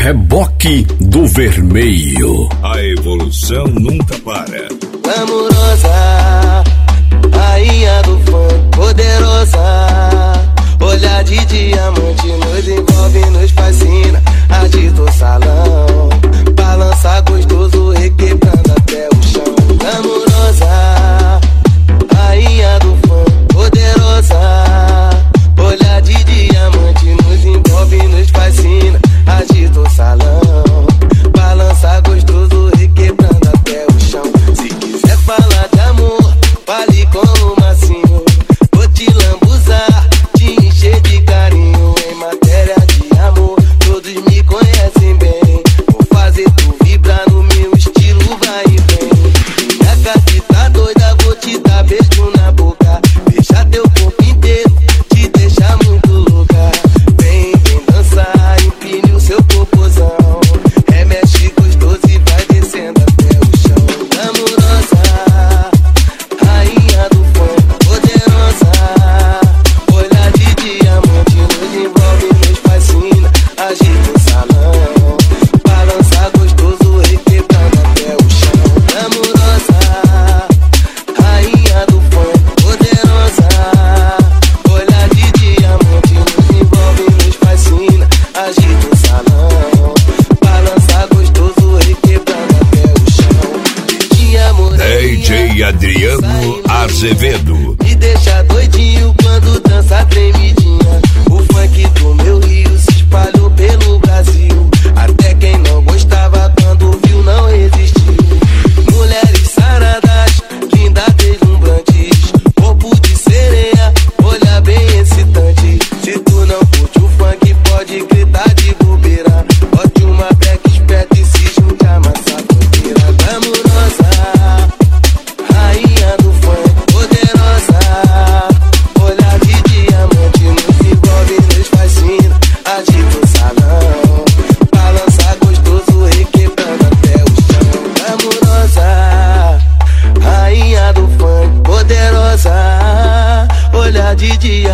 Reboque do Vermelho. A evolução nunca para. Amorosa, rainha do funk, poderosa, olhar de diamante nos envolve, nos fascina, agita o salão, balança gostoso, requebrando até o chão. Amorosa, rainha do funk, poderosa, olhar de diamante nos envolve, nos fascina, agita o salão, balança gostoso, requebrando até o chão. Se quiser falar de amor, fale com o Massinho, vou te lambuzar, te encher de carinho. Em matéria de amor, todos me conhecem bem, vou fazer tu vibrar no meu estilo, vai e vem. Minha gata tá doida, vou te dar beijo na boca, beijar teu corpo inteiro, te deixar muito louca. Vem, vem dançar, empine o seu popozão, remexe gostoso e vai descendo até o chão. Amorosa, rainha do funk, poderosa, olhar de diamante nos envolve, nos fascina, agita o salão, balança gostoso, requebrando até o chão. Amorosa, rainha do funk, poderosa, olhar de diamante nos envolve, nos fascina, agita o salão, balança gostoso, requebrando até o chão. Tinha DJ Adriano Azevedo. me deixa doidinho quando dança tremidinha. O funk do meu Rio se espalhou pelo Brasil, até quem não gostava quando viu não resistiu. Mulheres saradas, lindas, deslumbrantes, corpo de sereia, olha bem excitante. Se tu não curte o funk, pode gritar de bobeira, bote uma beca esperta e se junte a massa fronteira. Amorosa, rainha do funk, poderosa, olhar de diamante nos envolve, nos fascina, agita o salão, balança gostoso, requebrando até o chão. Amorosa, rainha do funk, poderosa, olhar de diamante